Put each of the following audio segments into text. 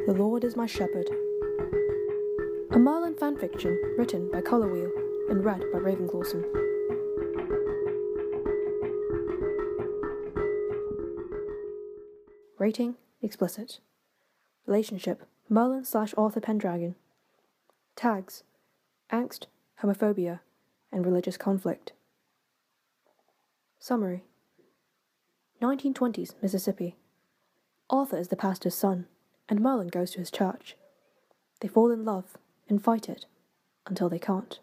The Lord is My Shepherd. A Merlin fanfiction written by Colorwheel and read by Ravenclawson. Rating: explicit. Relationship: Merlin/Arthur Pendragon. Tags: angst, homophobia, and religious conflict. Summary: 1920s Mississippi. Arthur is the pastor's son, and Merlin goes to his church. They fall in love and fight it until they can't.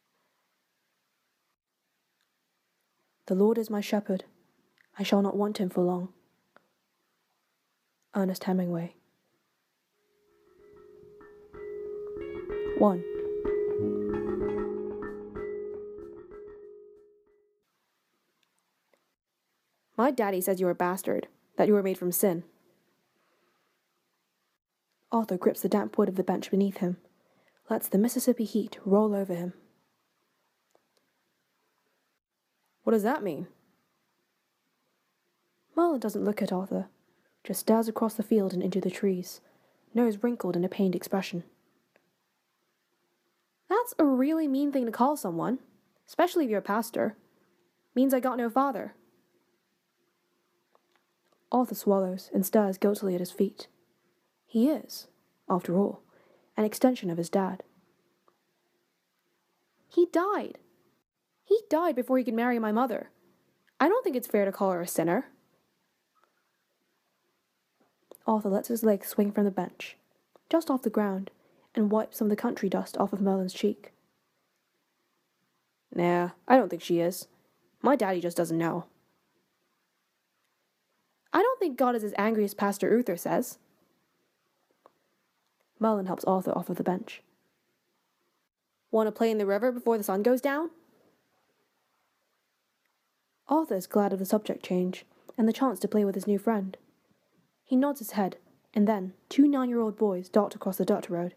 The Lord is my shepherd, I shall not want him for long. Ernest Hemingway. 1. My daddy says you're a bastard, that you were made from sin. Arthur grips the damp wood of the bench beneath him, lets the Mississippi heat roll over him. What does that mean? Merlin doesn't look at Arthur, just stares across the field and into the trees, nose wrinkled in a pained expression. That's a really mean thing to call someone, especially if you're a pastor. Means I got no father. Arthur swallows and stares guiltily at his feet. He is, after all, an extension of his dad. He died. He died before he could marry my mother. I don't think it's fair to call her a sinner. Arthur lets his legs swing from the bench, just off the ground, and wipes some of the country dust off of Merlin's cheek. Nah, I don't think she is. My daddy just doesn't know. I don't think God is as angry as Pastor Uther says. Merlin helps Arthur off of the bench. Want to play in the river before the sun goes down? Arthur is glad of the subject change and the chance to play with his new friend. He nods his head, and then 2 9-year-old boys dart across the dirt road.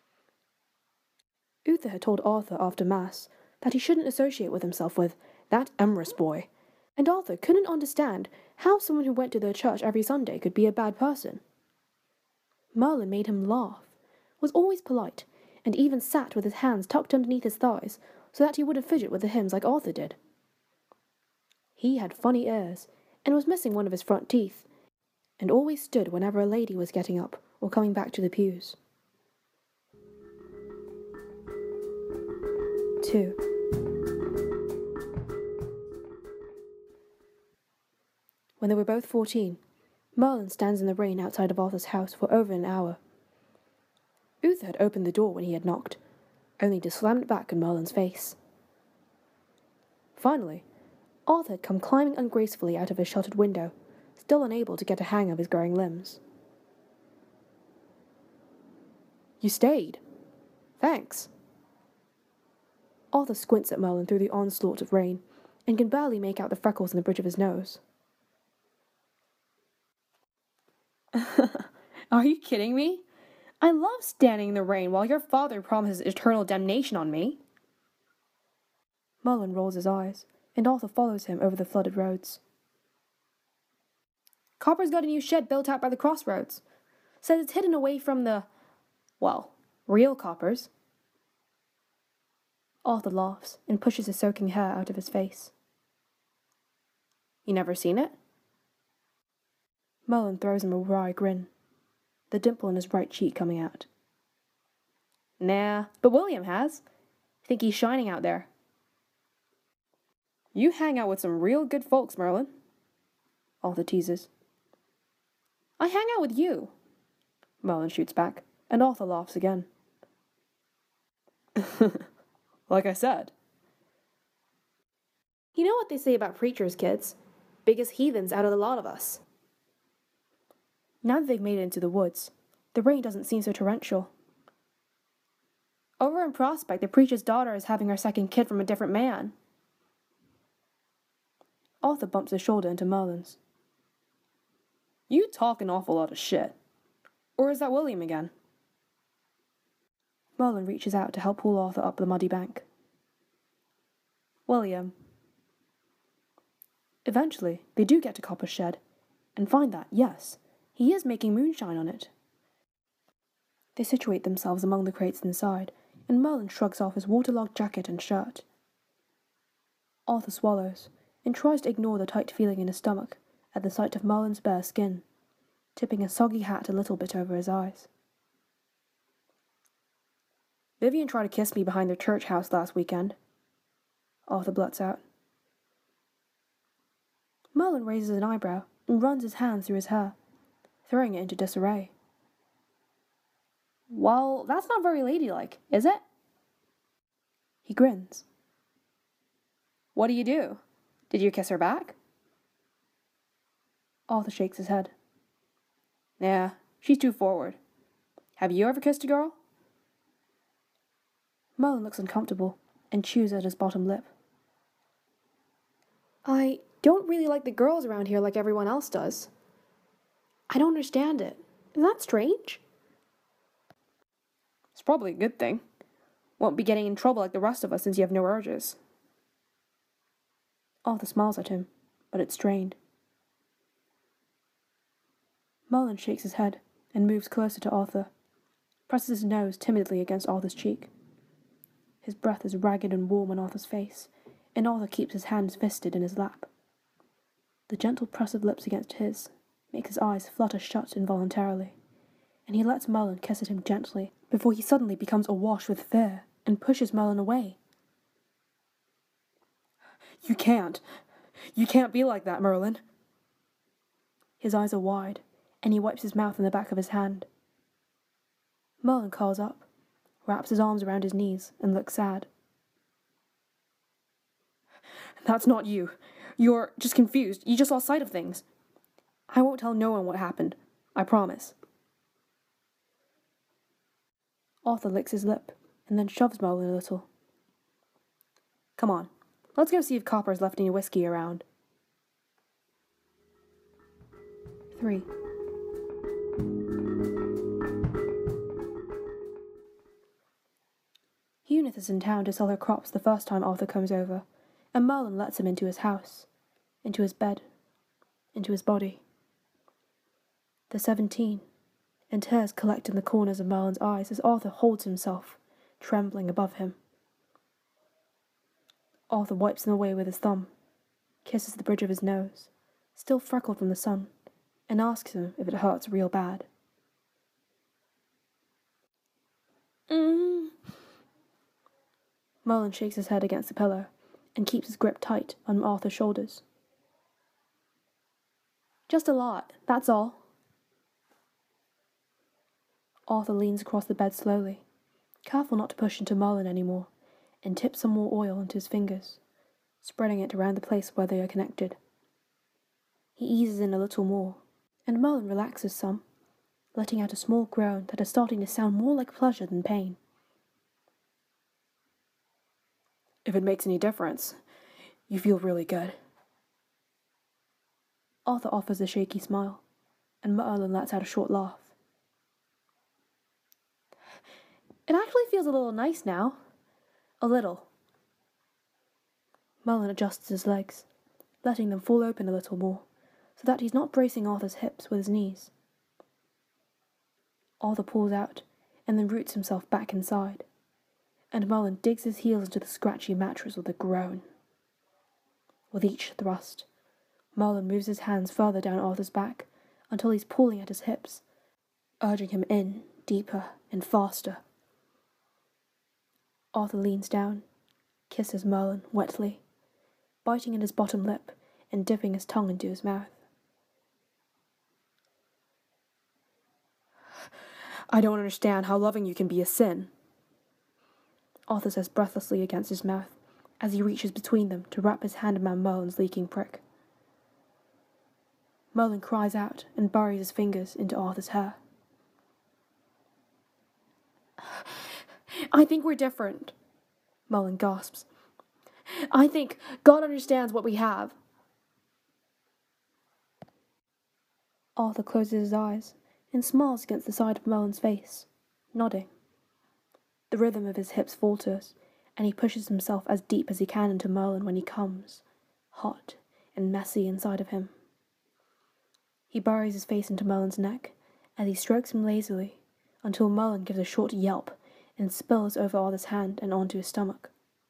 Uther had told Arthur after Mass that he shouldn't associate with himself with that Emrys boy, and Arthur couldn't understand how someone who went to their church every Sunday could be a bad person. Merlin made him laugh, was always polite, and even sat with his hands tucked underneath his thighs so that he wouldn't fidget with the hymns like Arthur did. He had funny ears, and was missing one of his front teeth, and always stood whenever a lady was getting up or coming back to the pews. 2. When they were both 14, Merlin stands in the rain outside of Arthur's house for over an hour. Uther had opened the door when he had knocked, only to slam it back in Merlin's face. Finally, Arthur had come climbing ungracefully out of his shuttered window, still unable to get a hang of his growing limbs. You stayed. Thanks. Arthur squints at Merlin through the onslaught of rain, and can barely make out the freckles in the bridge of his nose. Are you kidding me? I love standing in the rain while your father promises eternal damnation on me. Merlin rolls his eyes, and Arthur follows him over the flooded roads. Copper's got a new shed built out by the crossroads. Says it's hidden away from the, well, real coppers. Arthur laughs and pushes his soaking hair out of his face. You never seen it? Merlin throws him a wry grin, the dimple in his right cheek coming out. Nah, but William has. Think he's shining out there. You hang out with some real good folks, Merlin, Arthur teases. I hang out with you, Merlin shoots back, and Arthur laughs again. Like I said. You know what they say about preachers, kids? Biggest heathens out of the lot of us. Now that they've made it into the woods, the rain doesn't seem so torrential. Over in Prospect, the preacher's daughter is having her second kid from a different man. Arthur bumps his shoulder into Merlin's. You talk an awful lot of shit. Or is that William again? Merlin reaches out to help pull Arthur up the muddy bank. William. Eventually, they do get to Copper's shed, and find that, yes, he is making moonshine on it. They situate themselves among the crates inside, and Merlin shrugs off his waterlogged jacket and shirt. Arthur swallows, and tries to ignore the tight feeling in his stomach at the sight of Merlin's bare skin, tipping a soggy hat a little bit over his eyes. "Vivian tried to kiss me behind the church house last weekend," Arthur blurts out. Merlin raises an eyebrow and runs his hands through his hair, throwing it into disarray. "Well, that's not very ladylike, is it?" He grins. "What do you do? Did you kiss her back?" Arthur shakes his head. "Nah, she's too forward. Have you ever kissed a girl?" Merlin looks uncomfortable and chews at his bottom lip. "I don't really like the girls around here like everyone else does. I don't understand it. Isn't that strange?" "It's probably a good thing. Won't be getting in trouble like the rest of us since you have no urges." Arthur smiles at him, but it's strained. Merlin shakes his head and moves closer to Arthur, presses his nose timidly against Arthur's cheek. His breath is ragged and warm on Arthur's face, and Arthur keeps his hands fisted in his lap. The gentle press of lips against his makes his eyes flutter shut involuntarily, and he lets Merlin kiss at him gently before he suddenly becomes awash with fear and pushes Merlin away. You can't be like that, Merlin." His eyes are wide, and he wipes his mouth on the back of his hand. Merlin curls up, wraps his arms around his knees, and looks sad. "That's not you. You're just confused. You just lost sight of things. I won't tell no one what happened. I promise." Arthur licks his lip, and then shoves Merlin a little. "Come on, let's go see if Copper's left any whiskey around." 3. Eunith is in town to sell her crops the first time Arthur comes over, and Merlin lets him into his house, into his bed, into his body. They're 17, and tears collect in the corners of Merlin's eyes as Arthur holds himself, trembling above him. Arthur wipes them away with his thumb, kisses the bridge of his nose, still freckled from the sun, and asks him if it hurts real bad. Merlin shakes his head against the pillow and keeps his grip tight on Arthur's shoulders. "Just a lot, that's all." Arthur leans across the bed slowly, careful not to push into Merlin anymore, and tips some more oil into his fingers, spreading it around the place where they are connected. He eases in a little more, and Merlin relaxes some, letting out a small groan that is starting to sound more like pleasure than pain. "If it makes any difference, you feel really good." Arthur offers a shaky smile, and Merlin lets out a short laugh. "It actually feels a little nice now. A little." Merlin adjusts his legs, letting them fall open a little more, so that he's not bracing Arthur's hips with his knees. Arthur pulls out, and then roots himself back inside, and Merlin digs his heels into the scratchy mattress with a groan. With each thrust, Merlin moves his hands further down Arthur's back until he's pulling at his hips, urging him in deeper and faster. Arthur leans down, kisses Merlin wetly, biting at his bottom lip and dipping his tongue into his mouth. "I don't understand how loving you can be a sin," Arthur says breathlessly against his mouth as he reaches between them to wrap his hand around Merlin's leaking prick. Merlin cries out and buries his fingers into Arthur's hair. "I think we're different," Merlin gasps. "I think God understands what we have." Arthur closes his eyes and smiles against the side of Merlin's face, nodding. The rhythm of his hips falters, and he pushes himself as deep as he can into Merlin when he comes, hot and messy inside of him. He buries his face into Merlin's neck as he strokes him lazily, until Merlin gives a short yelp and spills over Arthur's hand and onto his stomach.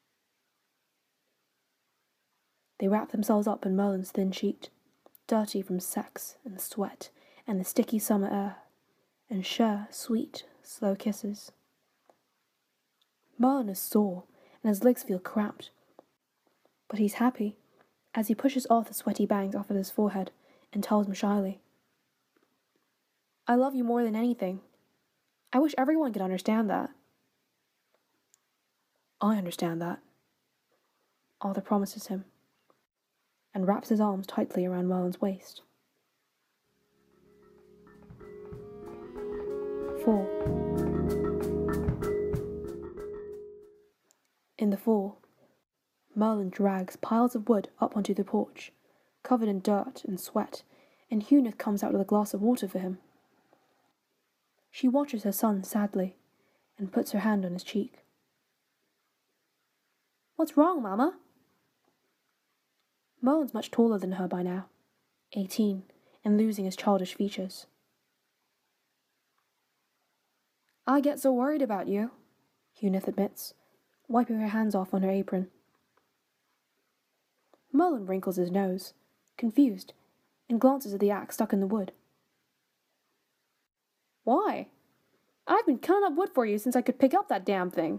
They wrap themselves up in Merlin's thin sheet, dirty from sex and sweat and the sticky summer air, and share sweet, slow kisses. Merlin is sore, and his legs feel cramped, but he's happy as he pushes Arthur's sweaty bangs off of his forehead and tells him shyly, "I love you more than anything. I wish everyone could understand that." "I understand that," Arthur promises him, and wraps his arms tightly around Merlin's waist. 4. In the fall, Merlin drags piles of wood up onto the porch, covered in dirt and sweat, and Huneth comes out with a glass of water for him. She watches her son sadly and puts her hand on his cheek. "What's wrong, Mama?" Merlin's much taller than her by now, 18, and losing his childish features. "I get so worried about you," Huneth admits, wiping her hands off on her apron. Merlin wrinkles his nose, confused, and glances at the axe stuck in the wood. "Why? I've been cutting up wood for you since I could pick up that damn thing."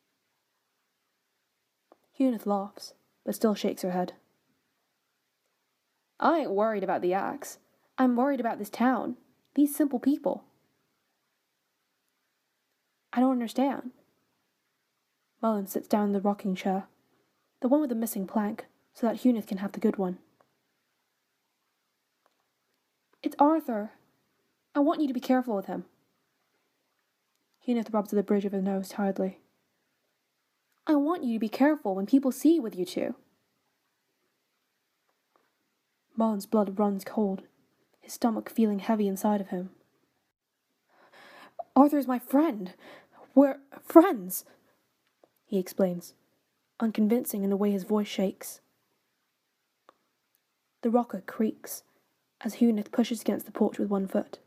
Huneth laughs, but still shakes her head. "I ain't worried about the axe. I'm worried about this town, these simple people." "I don't understand." Merlin sits down in the rocking chair, the one with the missing plank, so that Huneth can have the good one. "It's Arthur. I want you to be careful with him." Huneth rubs at the bridge of her nose tiredly. "I want you to be careful when people see you with you two." Merlin's blood runs cold, his stomach feeling heavy inside of him. "Arthur's my friend. We're friends," he explains, unconvincing in the way his voice shakes. The rocker creaks as Huneth pushes against the porch with one foot.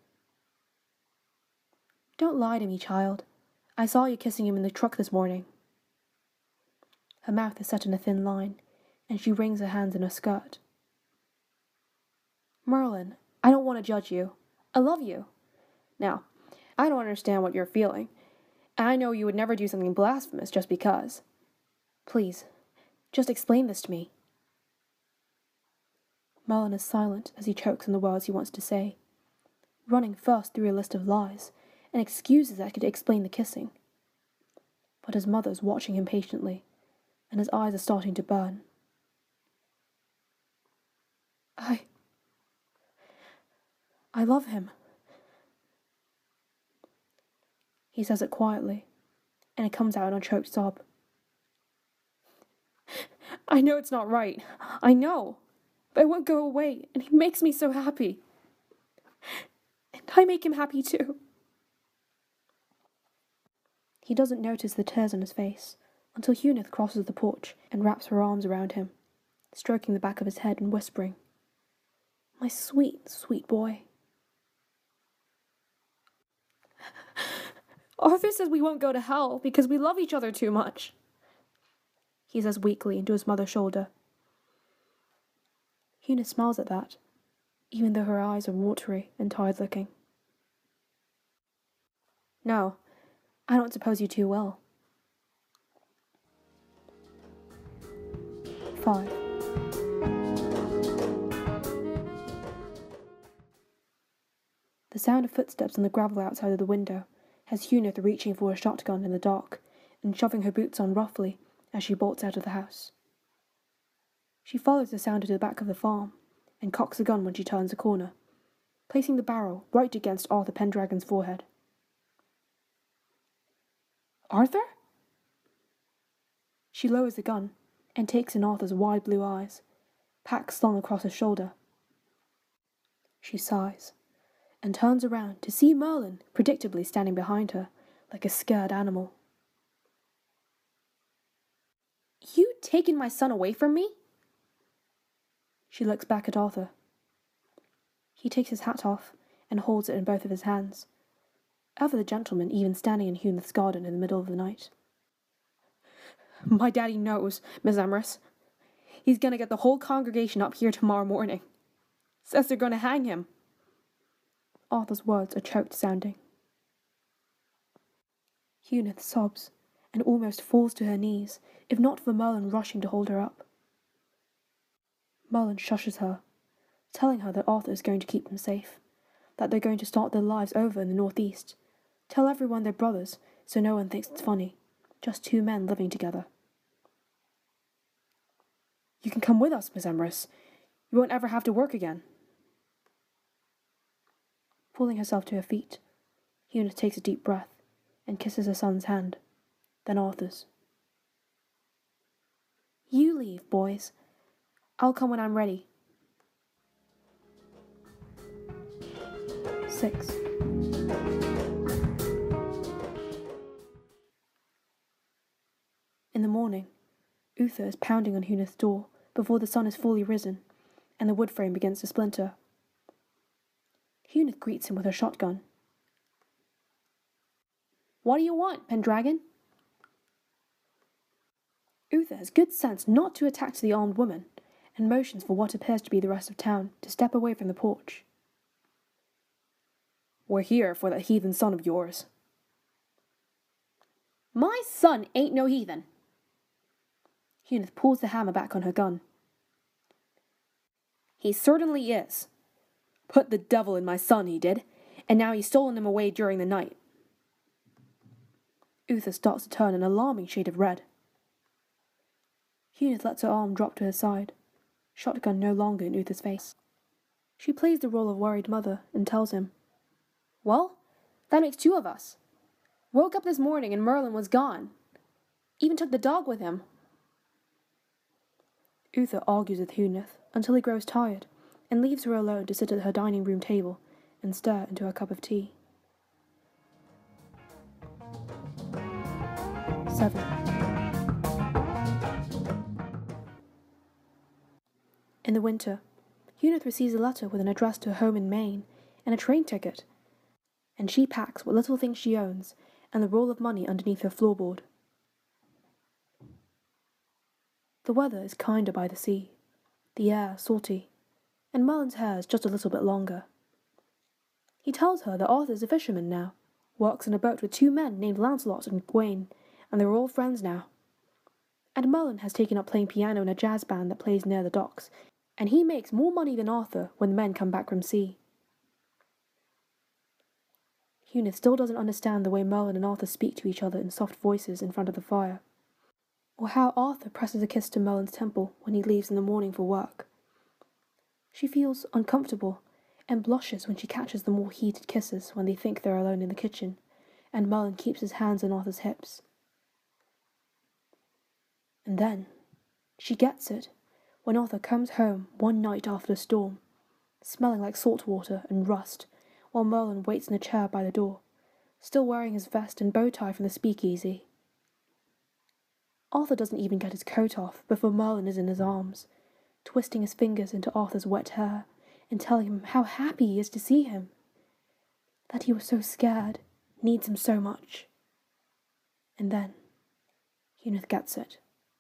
"Don't lie to me, child. I saw you kissing him in the truck this morning." Her mouth is set in a thin line, and she wrings her hands in her skirt. "Merlin, I don't want to judge you. I love you. Now, I don't understand what you're feeling. I know you would never do something blasphemous just because. Please, just explain this to me." Merlin is silent as he chokes on the words he wants to say, running first through a list of lies and excuses that could explain the kissing. But his mother's watching him patiently, and his eyes are starting to burn. I love him." He says it quietly, and it comes out in a choked sob. "I know it's not right. I know. But it won't go away, and he makes me so happy. And I make him happy too." He doesn't notice the tears on his face until Huneth crosses the porch and wraps her arms around him, stroking the back of his head and whispering, "My sweet, sweet boy." "Arthur says we won't go to hell because we love each other too much," he says weakly into his mother's shoulder. Huneth smiles at that, even though her eyes are watery and tired-looking. "No, I don't suppose you two will." 5. The sound of footsteps on the gravel outside of the window has Huneth reaching for a shotgun in the dark and shoving her boots on roughly as she bolts out of the house. She follows the sound to the back of the farm and cocks the gun when she turns a corner, placing the barrel right against Arthur Pendragon's forehead. "Arthur?" She lowers the gun and takes in Arthur's wide blue eyes, pack slung across his shoulder. She sighs and turns around to see Merlin predictably standing behind her like a scared animal. "You taking my son away from me?" She looks back at Arthur. He takes his hat off and holds it in both of his hands, ever the gentleman even standing in Huneth's garden in the middle of the night. "My daddy knows, Miss Emrys. He's going to get the whole congregation up here tomorrow morning. Says they're going to hang him." Arthur's words are choked sounding. Huneth sobs and almost falls to her knees, if not for Merlin rushing to hold her up. Merlin shushes her, telling her that Arthur is going to keep them safe, that they're going to start their lives over in the northeast, tell everyone they're brothers so no one thinks it's funny, just two men living together. "You can come with us, Miss Emrys. You won't ever have to work again." Pulling herself to her feet, Huneth takes a deep breath and kisses her son's hand, then Arthur's. "You leave, boys. I'll come when I'm ready." 6. In the morning, Uther is pounding on Huneth's door before the sun is fully risen and the wood frame begins to splinter. Huneth greets him with her shotgun. "What do you want, Pendragon?" Uther has good sense not to attack the armed woman, and motions for what appears to be the rest of town to step away from the porch. "We're here for that heathen son of yours." "My son ain't no heathen." Huneth pulls the hammer back on her gun. "He certainly is. Put the devil in my son, he did, and now he's stolen him away during the night." Uther starts to turn an alarming shade of red. Huneth lets her arm drop to her side, shotgun no longer in Uther's face. She plays the role of worried mother and tells him, "Well, that makes two of us. Woke up this morning and Merlin was gone. Even took the dog with him." Uther argues with Huneth until he grows tired and leaves her alone to sit at her dining room table and stare into her cup of tea. 7. In the winter, Huneth receives a letter with an address to her home in Maine and a train ticket, and she packs what little things she owns and the roll of money underneath her floorboard. The weather is kinder by the sea, the air salty, and Merlin's hair is just a little bit longer. He tells her that Arthur's a fisherman now, works in a boat with two men named Lancelot and Gawain, and they're all friends now. And Merlin has taken up playing piano in a jazz band that plays near the docks, and he makes more money than Arthur when the men come back from sea. Huneth still doesn't understand the way Merlin and Arthur speak to each other in soft voices in front of the fire, or how Arthur presses a kiss to Merlin's temple when he leaves in the morning for work. She feels uncomfortable and blushes when she catches the more heated kisses when they think they're alone in the kitchen, and Merlin keeps his hands on Arthur's hips. And then she gets it when Arthur comes home one night after a storm, smelling like salt water and rust, while Merlin waits in a chair by the door, still wearing his vest and bow tie from the speakeasy. Arthur doesn't even get his coat off before Merlin is in his arms, twisting his fingers into Arthur's wet hair and telling him how happy he is to see him, that he was so scared, needs him so much. And then Huneth gets it.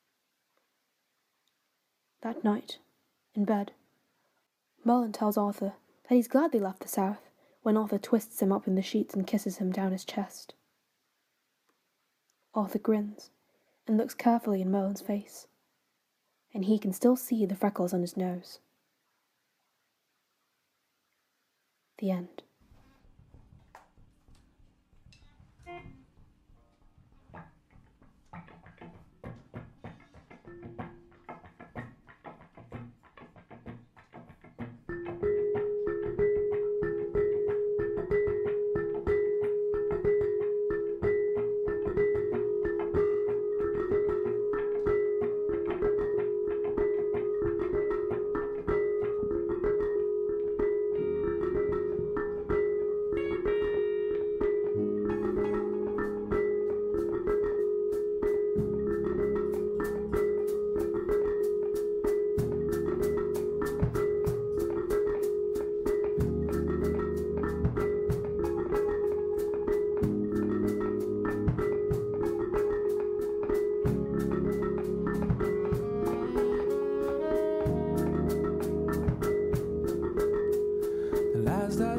That night, in bed, Merlin tells Arthur that he's glad they left the south when Arthur twists him up in the sheets and kisses him down his chest. Arthur grins and looks carefully in Merlin's face, and he can still see the freckles on his nose. The end.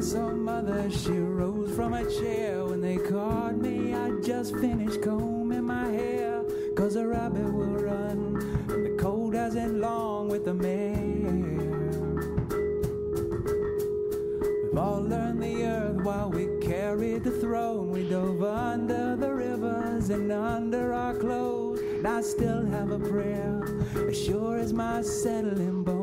saw mother, she rose from a chair. When they caught me, I just finished combing my hair. 'Cause a rabbit will run, and the cold hasn't long with the mare. We've all learned the earth while we carried the throne. We dove under the rivers and under our clothes. And I still have a prayer, as sure as my settling bones.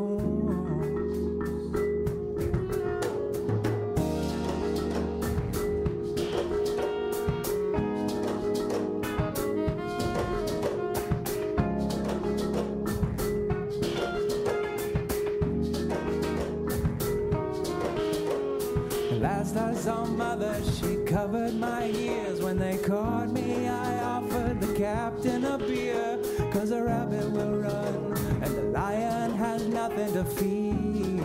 Last I saw mother, she covered my ears. When they caught me, I offered the captain a beer. 'Cause a rabbit will run, and the lion has nothing to fear.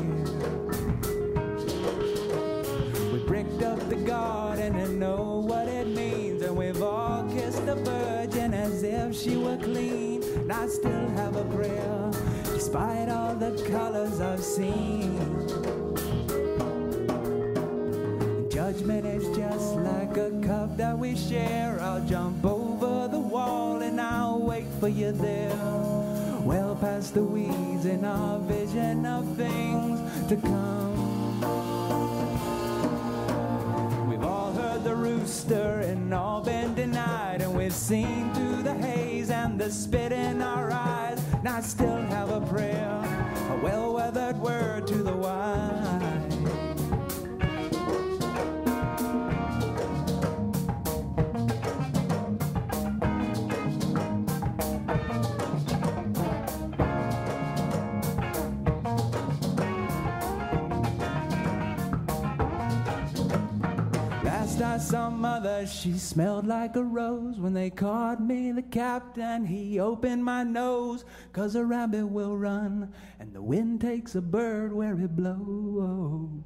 We bricked up the garden and know what it means. And we've all kissed the virgin as if she were clean. And I still have a prayer, despite all the colors I've seen. Judgment is just like a cup that we share. I'll jump over the wall and I'll wait for you there. Well past the weeds in our vision of things to come. We've all heard the rooster and all been denied. And we've seen through the haze and the spit in our eyes. And I still have a prayer, a well-weathered word to the wise. I saw mother, she smelled like a rose. When they caught me, the captain, he opened my nose. 'Cause a rabbit will run, and the wind takes a bird where it blows.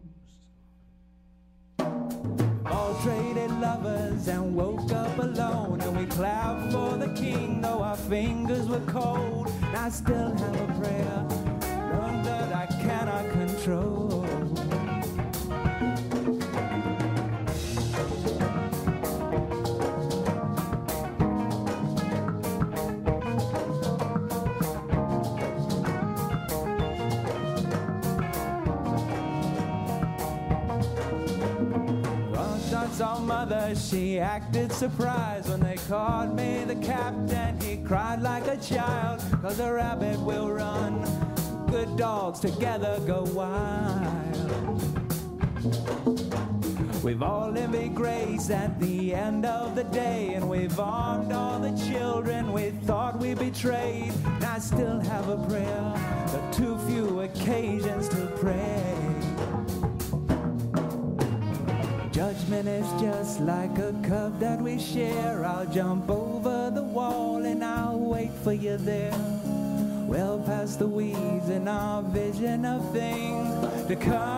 All traded lovers and woke up alone. And we clapped for the king, though our fingers were cold. And I still have a prayer, one that I cannot control. Saw mother, she acted surprised. When they caught me, the captain, he cried like a child. 'Cause a rabbit will run, good dogs together go wild. We've all envied grace at the end of the day. And we've armed all the children we thought we betrayed. And I still have a prayer, but too few occasions to pray. Judgment is just like a cup that we share. I'll jump over the wall and I'll wait for you there. Well past the weeds in our vision of things to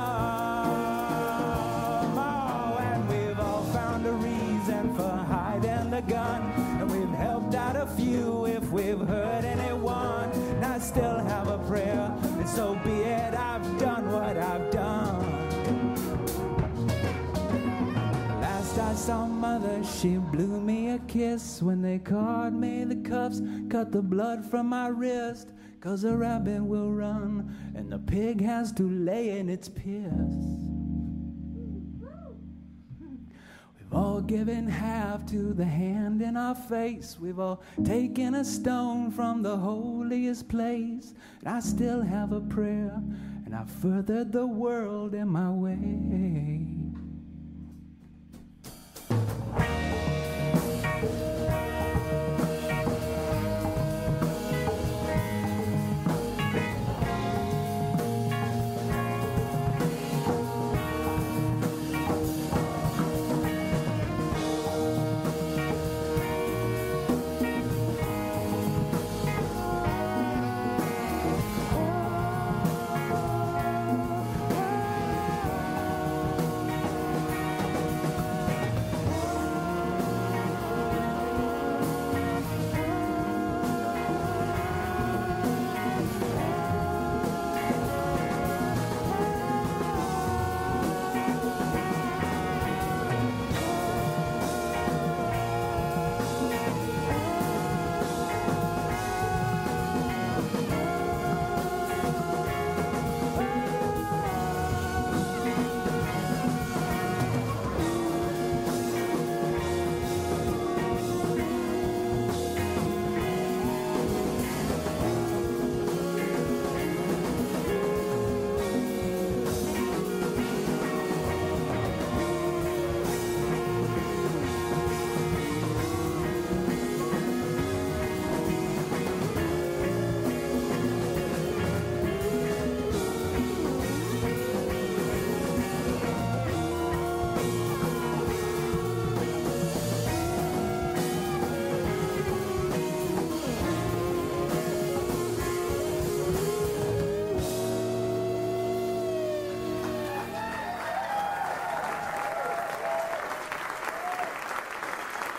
come. Oh, and we've all found a reason for hiding the gun. And we've helped out a few if we've hurt anyone. And I still have a prayer, and so be it, I've done what I've done. I saw mother, she blew me a kiss. When they caught me, the cuffs cut the blood from my wrist. 'Cause a rabbit will run, and the pig has to lay in its piss. We've all given half to the hand in our face. We've all taken a stone from the holiest place. And I still have a prayer, and I furthered the world in my way.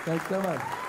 Thanks so much.